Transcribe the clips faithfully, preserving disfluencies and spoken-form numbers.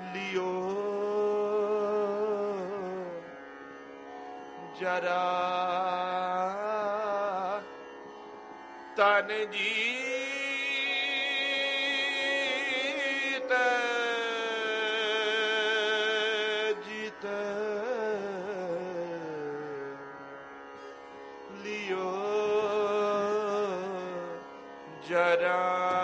ਲਿਓ ਜਰਾ ਤਨ ਜੀਤ ਜੀਤ ਲਿਓ ਜਰਾ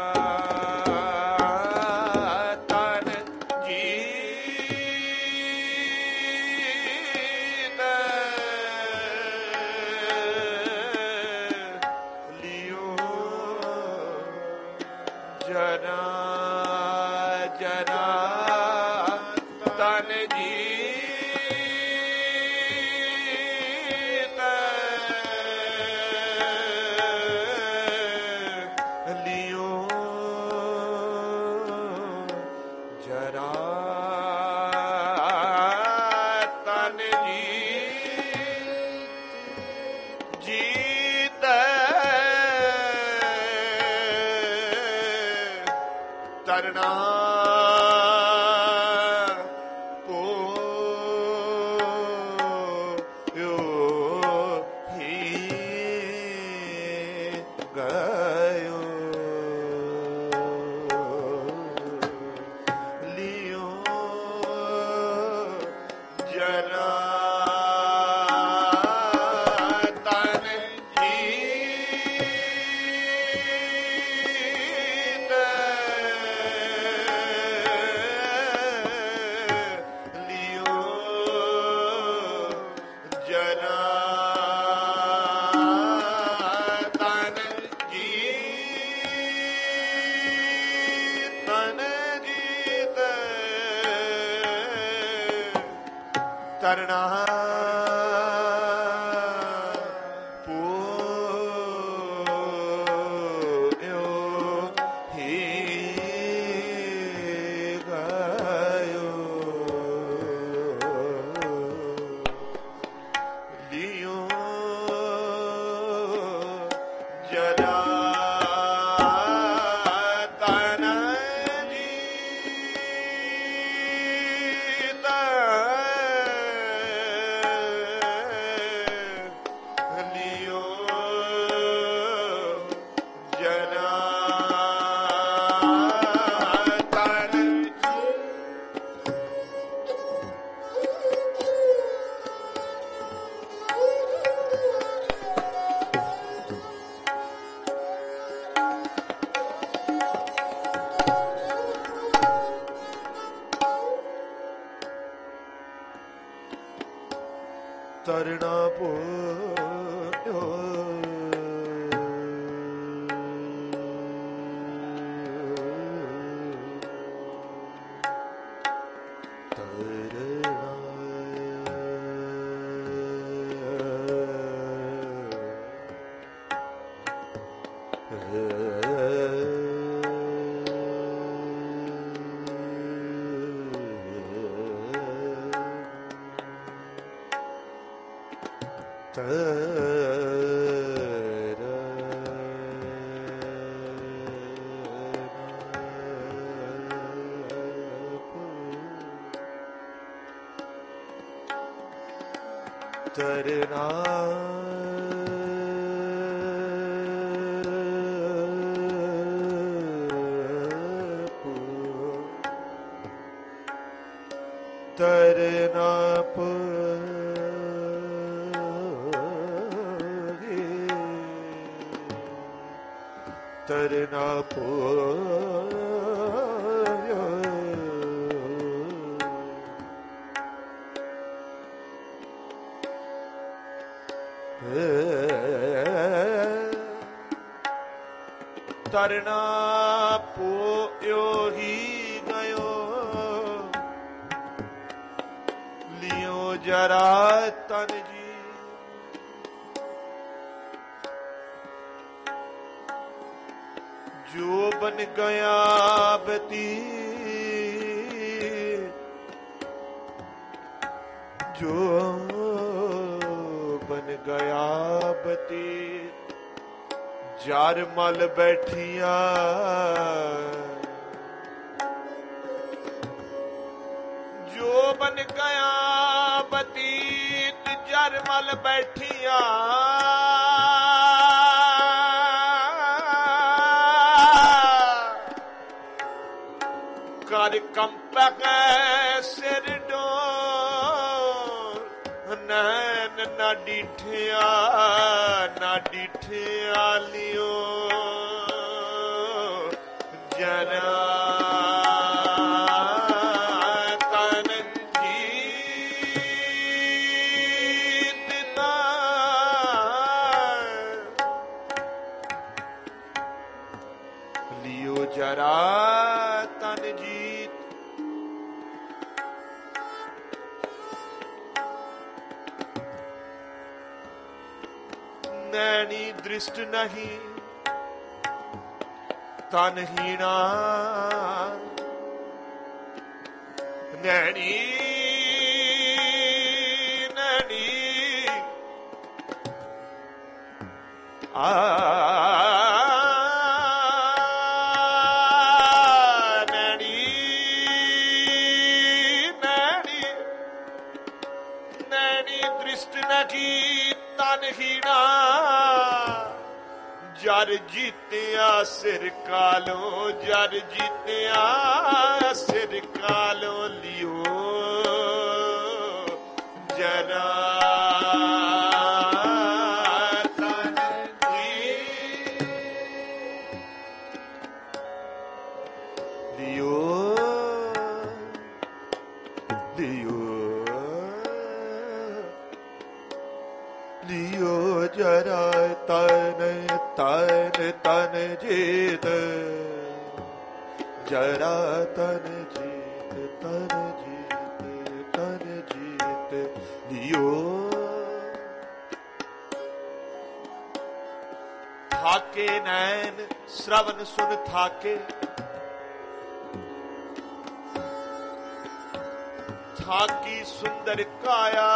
ਤਰਨਾ ਪੋਇਓ ਹੀ ਗਇਓ ਲਿਓ ਜਰਾ ਤਰਨਾ ਪੋਇਓ ਹੀ ਗਇਓ ਲਿਓ ਜਰਾ ਤਰਨਾ ਪੋਇਓ ਤਰਨਾ ਤਰਨਾ ਤਰਨਾ ਤਰਨਾ ਪੋਇਓ ਤਰਨਾ ਪੋਇਓ ਹੀ ਗਇਓ ਲਿਓ ਜਰਾ ਤਨ ਜੀ ਜੋ ਬਨ ਗਿਆ ਬਤੀ ਜੋ ਬਨ ਗਿਆ ਬਤੀ ਜਰ ਮਲ ਬੈਠੀਆਂ ਨਾਲ ਬੈਠੀਆਂ ਕਰ ਕੰਪੈ ਸਿਰ ਡੋਰ ਨੈਣ ਨਾ ਡੀਠਿਆ ਨਾ ਡੀਠਿਆ ਲਿਓ ਜਰਾ ਜਰਾ ਤਨ ਜੀਤ ਨੈਣੀ ਦ੍ਰਿਸ਼ਟ ਨਹੀਂ ਤਨ ਹੀਣਾ ਨੈਣੀ ਨੈਣੀ ਆ ਜਰ ਜੀਤਿਆ ਸਿਰ ਕਾਲੋਂ ਜਰ ਜੀਤਿਆ ਸਿਰ ਕਾਲੋਂ ਲਿਓ ਜਰਾ ਤਨ ਜੀ ਲਿਓ ਲਿਓ ਲਿਓ ਜਰਾ ਤਨ ਤਨ ਤਨ ਜੀਤ ਜਰਾ ਤਨ ਜੀਤ ਤਨ ਜੀਤ ਤਨ ਜੀਤ ਲਿਓ ਥਾਕੇ ਨੈਣ ਸ਼ਰਵਨ ਸੁਨ ਥਾਕੇ ਥਾਕੀ ਸੁੰਦਰ ਕਾਇਆ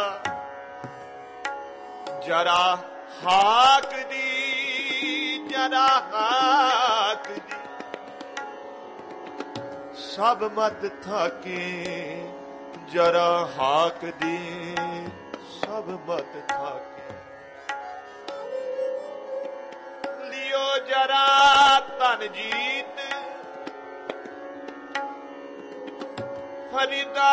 ਜਰਾ ਹਾਕ ਦੀ ਜਰਾ ਹਾਕ ਦੀ ਸਭ ਮਤ ਥਾਕੇ ਜਰਾ ਹਾਕ ਦੀ ਸਭ ਮਤ ਥਾਕੇ ਲਿਓ ਜਰਾ ਤਨ ਜੀਤ ਫਰੀਦਾ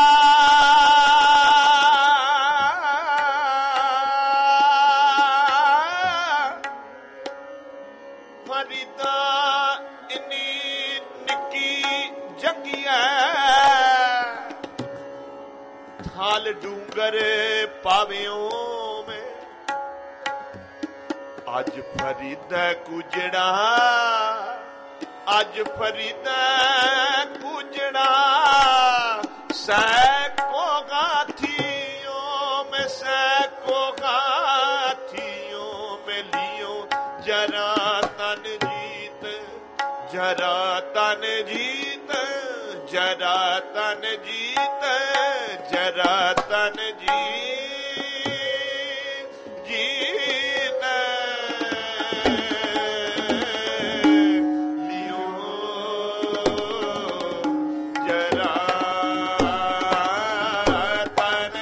ਥਾਲ ਡੂੰਗਰ ਪਾਵਿਓ ਮੈਂ ਅੱਜ ਫਰੀਦਾ ਕੁਜੜਾ ਅੱਜ ਫਰੀਦਾ ਕੁਜੜਾ ਸੈਕੋ ਗਾਥੀਓ ਮੈਂ ਸੈਕੋ ਗਾਥੀਓ ਮੈਂ ਲਿਓ ਜਰਾ ਤਨ ਜੀਤ ਜਰਾ ਤਨ ਜੀਤ ਜਰਾ ਤਨ ਜੀਤ ਜਰਾ ਤਨ ਜੀਤ ਜੀਤ ਲਿਓ ਜਰਾ ਤਨ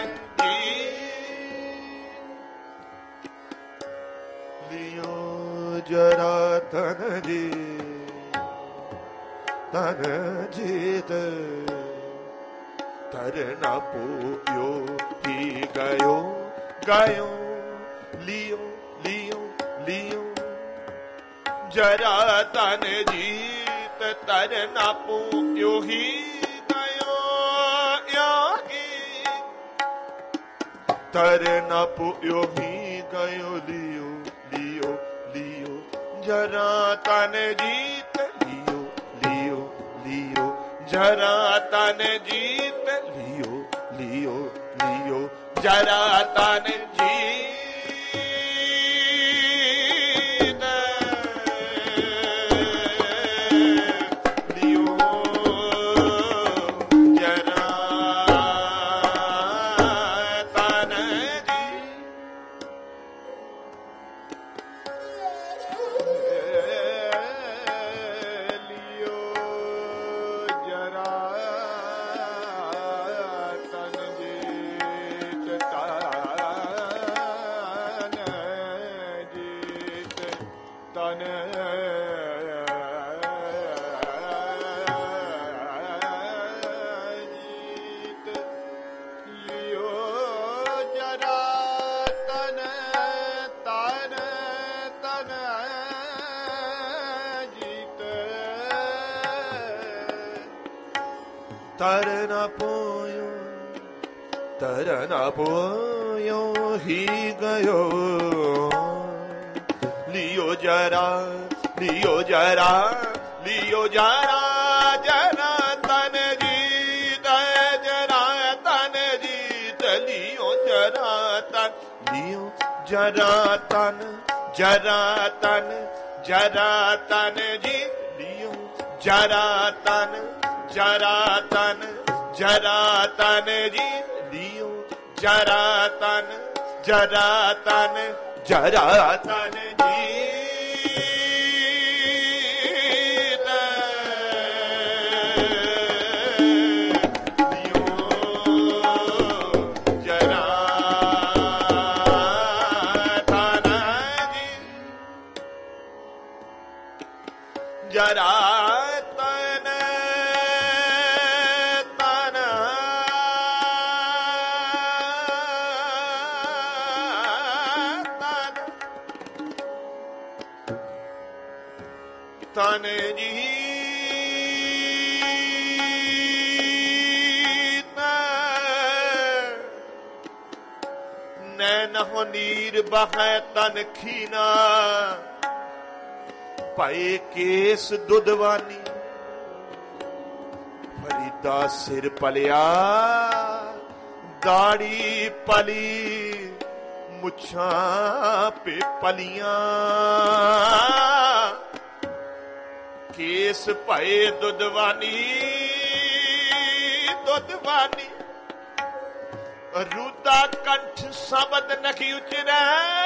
ਜੀਤ ਲਿਓ ਜਰਾ ਤਨ ਜੀਤ ਤਨ ਜੀਤ ਧਰਨਾ ਪੂਇਓ ਹੀ ਗਇਓ ਗਇਓ ਲਿਓ ਲਿਓ ਲਿਓ ਜਰਾ ਤਨ ਜੀਤ ਧਰਨਾ ਪੂਇਓ ਹੀ ਗਇਓ ਯੋਗੀ ਧਰਨਾ ਪੂਇਓ ਹੀ ਗਇਓ ਲਿਓ ਲਿਓ ਲਿਓ ਜਰਾ ਤਨ ਜੀਤ ਲਿਓ ਲਿਓ ਲਿਓ ਜਰਾ ਤਨ ਜੀਤ ਲਿਓ ਲਿਓ ਲਿਓ ਜਰਾ ਤਨ ਜੀਤ ਲਿਓ ਜਰਾ ਤਨ ਜੀਤ ਤਰ ਨ ਪੋਇਓ ਤਰ ਨ ਪੋਇਓ ਹੀ ਗਇਓ ਲਿਓ ਜਰਾ ਲਿਓ ਜਰਾ ਲਿਓ ਜਰਾ ਜਰਾ ਤਨ ਜੀਤ ਜਰਾ ਤਨ ਜੀਤ ਲਿਓ ਜਰਾ ਤਨ ਲਿਓ ਜਰਾ ਤਨ ਜਰਾ ਤਨ ਜਰਾ ਤਨ ਜੀ ਲਿਓ ਜਰਾ ਤਨ ਜਰਾ ਤਨ ਜਰਾ ਤਨ ਜੀ ਲਿਓ ਜਰਾ ਤਨ ਜਰਾ ਤਨ ਜਰਾ ਤਨ ਜੀ ਜਰਾ ਤਨ ਤਨ ਤਨ ਤਨ ਜੀ ਨੈਣ ਹੋ ਨੀਰ ਬਹੈ ਤਨ ਖੀਨਾ ਭਾਏ ਕੇਸ ਦੁੱਧਵਾਨੀ ਫਰੀਦਾ ਸਿਰ ਪਲਿਆ ਦਾੜੀ ਪਲੀ ਮੁੱਛਾਂ ਪੇ ਪਲੀਆਂ ਕੇਸ ਭਾਏ ਦੁੱਧਵਾਨੀ ਦੁੱਧਵਾਨੀ ਰੂਦਾ ਕੰਠ ਸ਼ਬਦ ਨਖੀ ਉਚਰੈ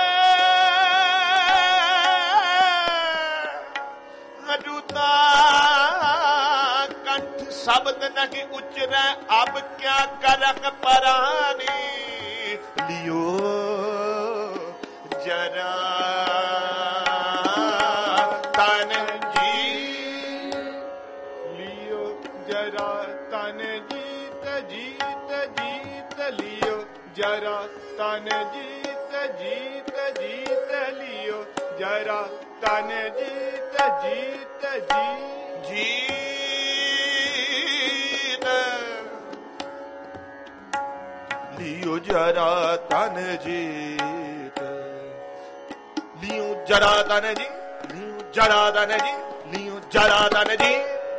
ਰੂਦਾ ਕੰਠ ਸ਼ਬਦ ਨਖੀ ਉਚਰੈ ਅਬ ਕਿਆ ਕਰਕ ਪਰਾਨੀ ਲਿਓ ਜਰਾ ਤਨ ਜੀ ਲਿਓ ਜਰਾ ਤਨ ਜੀਤ ਜੀਤ ਜੀਤ ਲਿਓ ਜਰਾ ਤਨ ਜੀਤ ਜੀਤ ਜੀਤ ਲਿਓ ਜਰਾ ਤਨ ਜੀਤ ਜੀਤ ਜੀ ਜੀਤ ਲਿਓ ਜਰਾ ਤਨ ਜੀਤ ਲਿਓ ਜਰਾ ਤਨ ਜੀ ਲਿਓ ਜਰਾ ਤਨ ਜੀ ਲਿਓ ਜਰਾ ਤਨ ਜੀ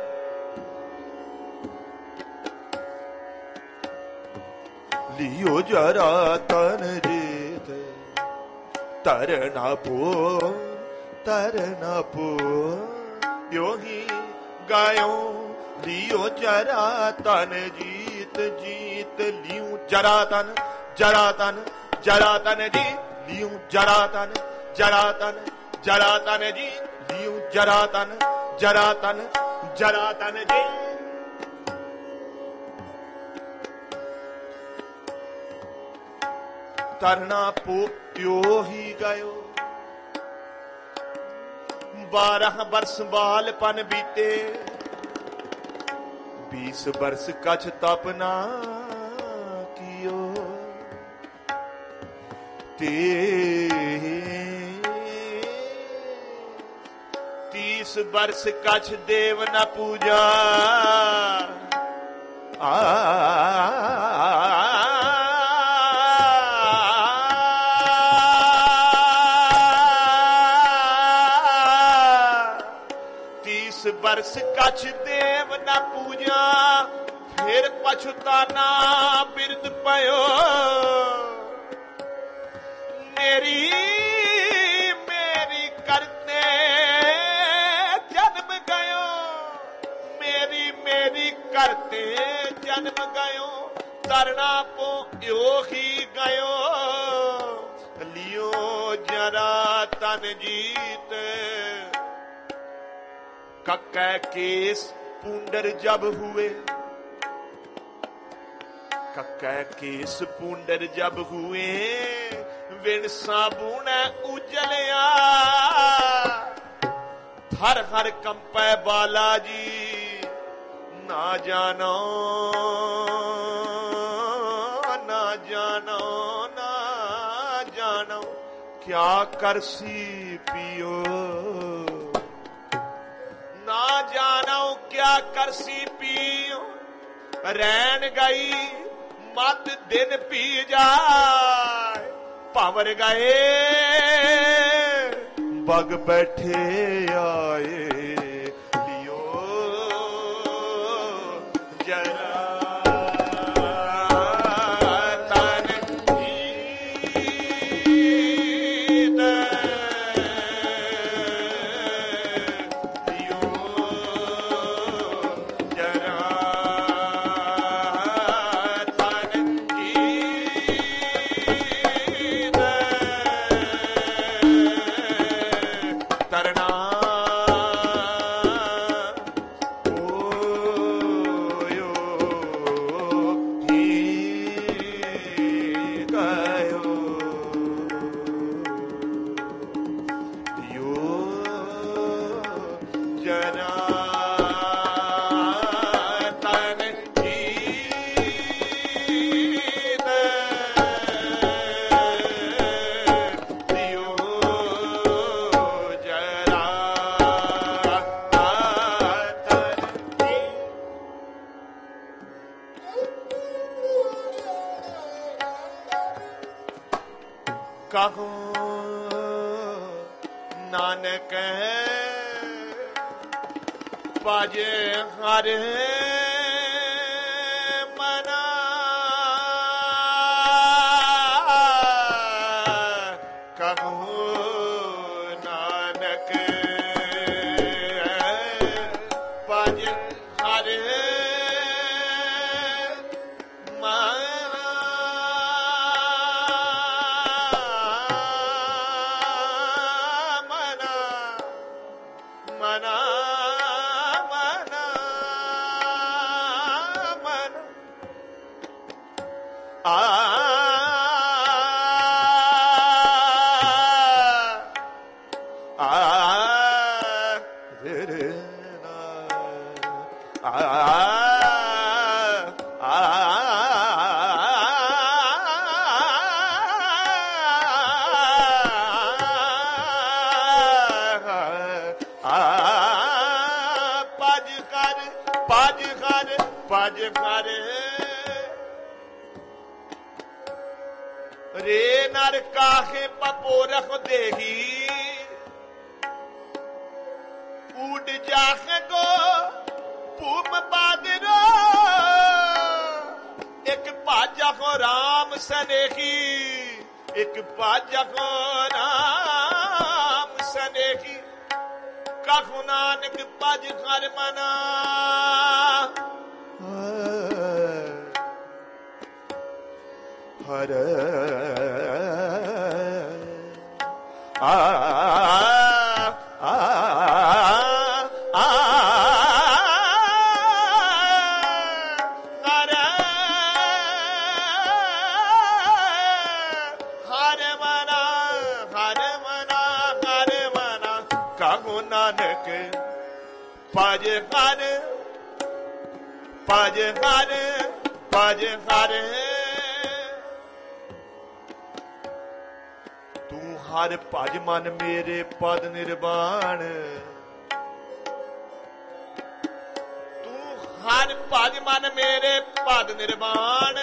ਲਿਓ ਜਰਾ ਤਨ ਜੀਤ ਤਰ ਨਾ ਪੋ ਤਰ ਨਾ ਪੋ ਯੋ ਹੀ ਗਾਇਓ ਲਿਓ ਜਰਾ ਤਨ ਜੀਤ ਜੀਤ ਲਿਓ ਜਰਾ ਤਨ ਜਰਾ ਤਨ ਜਰਾ ਤਨ ਜੀ ਲਿਓ ਜਰਾ ਤਨ ਜਰਾ ਤਨ ਜਰਾ ਤਨ ਜੀ ਲਿਓ ਜਰਾ ਤਨ ਜਰਾ ਤਨ ਜਰਾ ਤਨ ਜੀ ਤਰਨਾ ਪੋ ਯੋ ਹੀ ਗਾਇਓ बारह बरस बालपन बीते बीस बरस कछ तपना कियो ते तीस बरस कछ देव न पूजा आ बरस कछ देव न पूजा फिर पछताना बिरद पयो मेरी मेरी करते जन्म गयो मेरी मेरी करते जन्म गयो तरना पो यो ही गयो लियो जरा तन जीत कक्कै केस पूंडर जब हुए कक्कै केस पूंडर जब हुए विण साबुन उजलिया हर हर कंपै बालाजी ना जानो ना जानो ना जानो क्या करसी पियो ना जानो क्या करसी पियो ਰੈਣ ਗਈ ਮਤ ਦਿਨ ਪੀ ਜਾਏ, ਭੰਵਰ ਗਏ ਬਗ ਬੈਠੇ ਆਏ, ਲਿਓ ਜਰਾ ਨਾਨਕ ਭਜ ਹਰਿ ਮਨਾ, ਕਹੋ ਨਾਨਕ ਭਜ ਹਰਿ रे नर काहे पपोरख देही, उड़ जाखे गो भूम बादरो, एक पाजा को राम सनेही, एक पाजा को राम सनेही, कखु नानक पज कर मना। हर आ आ हर हर मना हर मना हर मना, कहु नानक पज हर पज हर पज हर। हर भज मन मेरे पद निर्वाण, तू हर भज मन मेरे पद निर्वाण,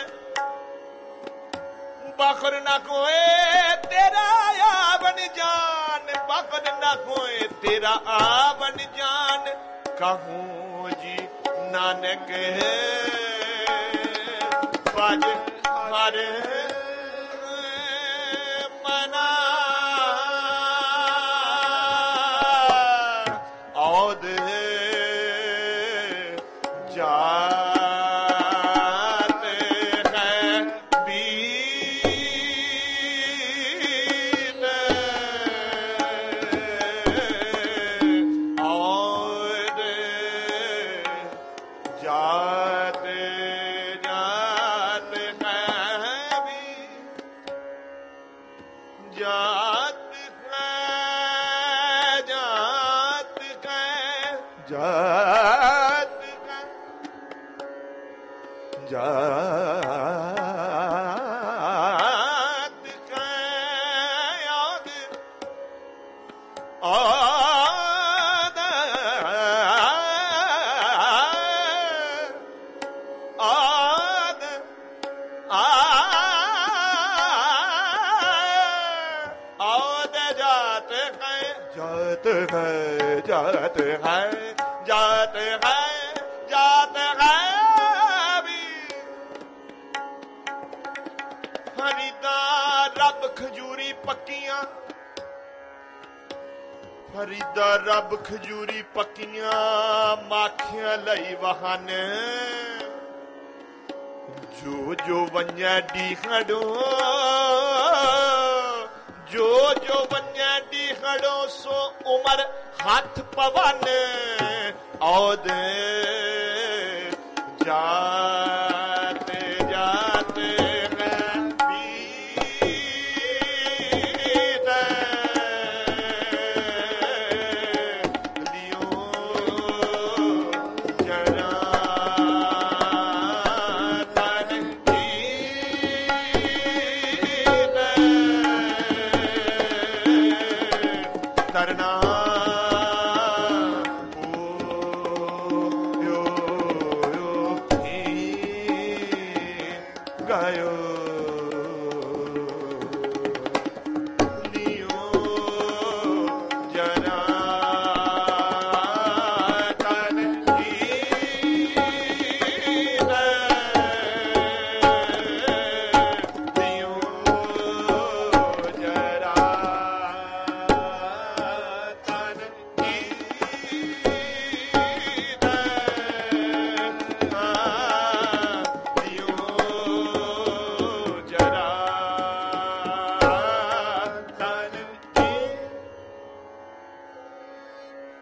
बखर न कोए तेरा आवन जान, बखर न कोए तेरा आवन जान, कहूँ जी नानक भज हर मना। आ जात है जात है भी फरीदा रब खजूरी पक्कियां फरीदा रब खजूरी पक्कियां माखियां लई वाहन जो जो वन्या डी खड़ो जो जो वन्या डी खड़ो सो उमर हाथ पवन औद